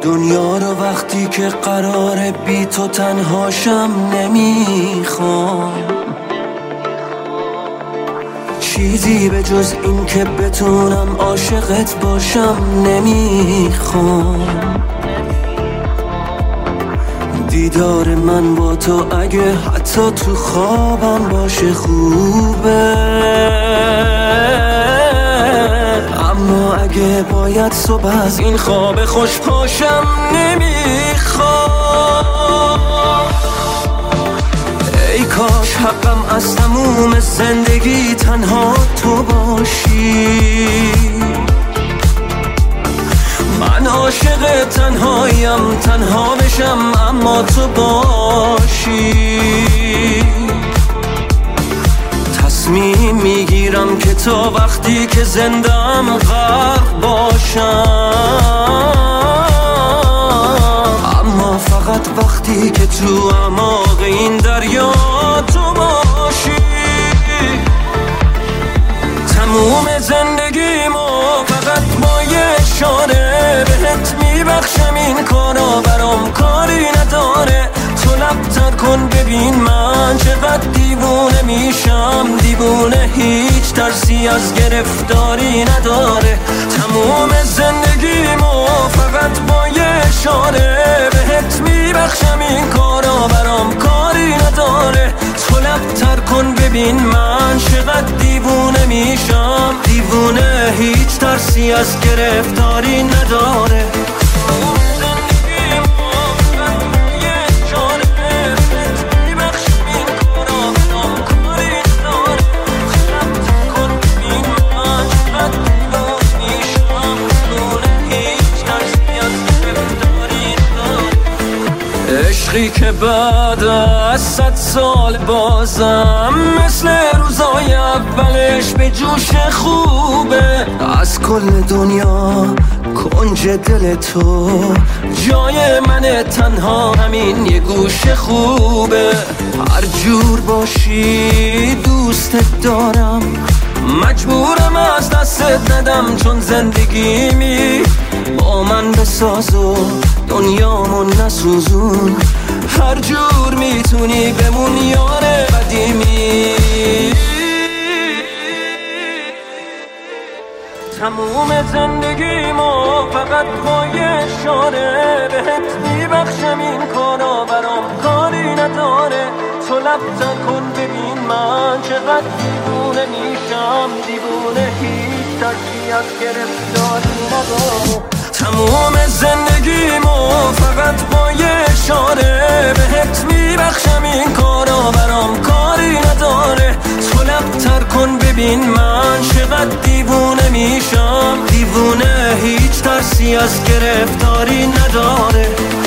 دنیا رو وقتی که قراره بی تو تنهاشم نمیخوام، چیزی به جز این که بتونم عاشقت باشم نمیخوام. دیدار من با تو اگه حتی تو خوابم باشه خوبه، اما اگه باید صبح از این خواب خوش پاشم نمیخوام. ای کاش حقم از تموم زندگی تنها تو باشی، من عاشق تنهاییم، تنها بشم اما تو باشی. تصمیم میگیرم که تا وقتی که زندم غرق باشم، اما فقط وقتی که تو اعماق این دریا تو باشی. تموم زندگیمو فقط با یه اشاره بهت میبخشم، این کارا برام کاری نداره. تو لب‌تر کن ببین من چقدر دیوونه میشم، دیوونه هیچ ترسی از گرفتاری نداره. تموم زندگیمو فقط با یه اشاره بهت میبخشم، این کارا برام کاری نداره. تو لب‌تر کن ببین من چقدر دیوونه میشم، دیوونه هیچ ترسی از گرفتاری نداره. عشقی که بعد از 100 سال بازم مثل روزای اولش به جوش خوبه. از کل دنیا کنج دل تو جای من، تنها همین یه گوش خوبه. هر جور باشی دوستت دارم، مجبورم از دستت ندم، چون زندگیمی با من بساز و دنیامو نسوزون. هر جور میتونی بمون یار قدیمی. تموم زندگیمو فقط با یه اشاره بهت میبخشم، این کارا برام کاری نداره. تو لب‌تر کن ببین من چقدر دیوونه میشم، دیوونه هیچ ترسی از گرفتاری نداره. تموم زندگیمو فقط با یه اشاره بهت میبخشم، این کارا برام کاری نداره. تو لب‌تر کن ببین من چقدر دیوونه میشم، دیوونه هیچ ترسی از گرفتاری نداره.